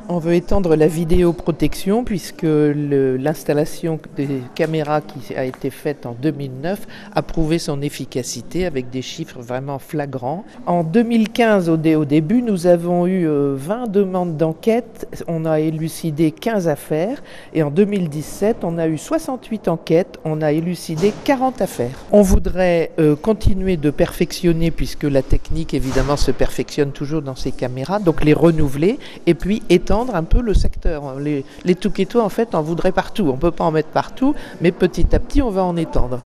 On veut étendre la vidéoprotection puisque l'installation des caméras qui a été faite en 2009 a prouvé son efficacité avec des chiffres vraiment flagrants. En 2015, au début, nous avons eu 20 demandes d'enquête, on a élucidé 15 affaires et en 2017, on a eu 68 enquêtes, on a élucidé 40 affaires. On voudrait continuer de perfectionner puisque la technique évidemment se perfectionne toujours dans ces caméras, donc les renouveler et puis étendre un peu le secteur. Les Touquetois en fait en voudraient partout, on ne peut pas en mettre partout, mais petit à petit on va en étendre.